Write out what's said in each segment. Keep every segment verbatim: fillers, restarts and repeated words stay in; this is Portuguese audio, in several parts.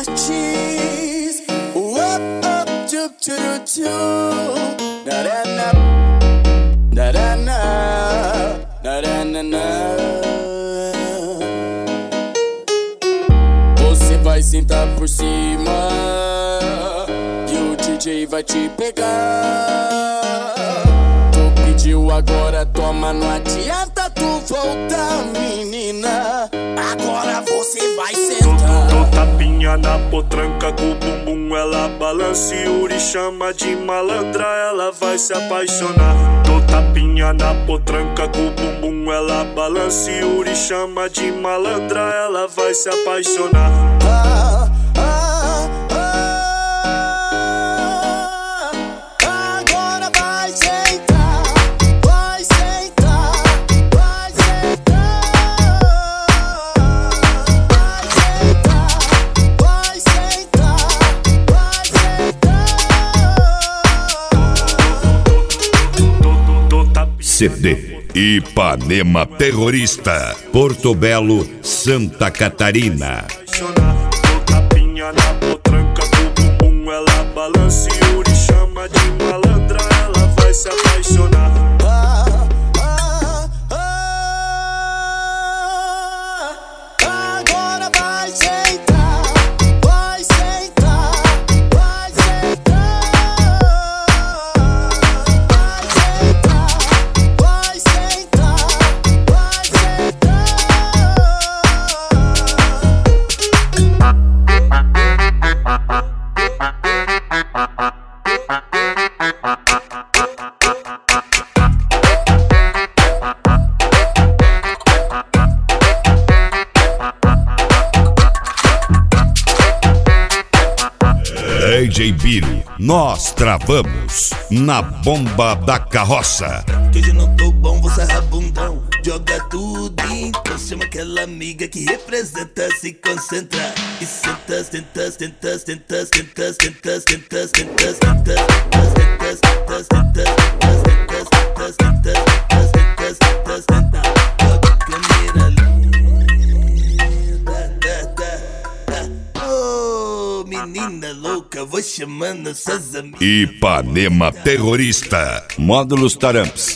Martins. Up, up, tchup, tchup, tchup. Na-na-na, na-na-na, na-na-na. Você vai sentar por cima e o D J vai te pegar. Tu pediu agora, toma, não adianta tu voltar, menina. Agora você vai sentar. Dou tapinha na potranca com o bumbum, ela balança e Yuri chama de malandra, ela vai se apaixonar. Dou tapinha na potranca com o bumbum, ela balança e Yuri chama de malandra, ela vai se apaixonar. Ah, ah, ah, agora vai sentar, vai sentar, vai sentar, vai sentar, vai sentar, vai sentar. C D Ipanema Terrorista, Porto Belo, Santa Catarina. Dou tapinha na potranca com o bumbum, ela balança e Yuri chama de malandra, ela vai se apaixonar. Ah, ah, ah, agora vai sentar, vai sentar, vai sentar, vai sentar, vai sentar, D J Billy, nós travamos na bomba da carroça. Que hoje não tô bom, vou sarrar bundão. Joga tudo, então chama aquela amiga que representa, se concentra. E senta, senta, senta, senta, senta, senta, senta, senta, senta, senta, senta, senta, senta, senta, senta, senta. Joga câmera linda. Oh, menina louca, vou chamando suas amigas. Ipanema Terrorista, Módulos Taramps.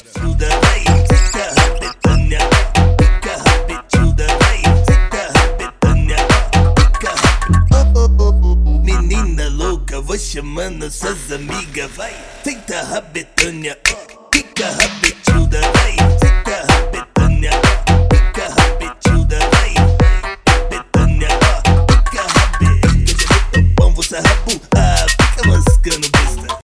Menina louca, vou chamando suas amigas, vai. Senta a Betânia, fica rabetuda, vai. Senta a Betânia, fica rabetuda, vai. Betânia, fica rabetuda. Bom, vou sarrar, ah, fica mascando besta.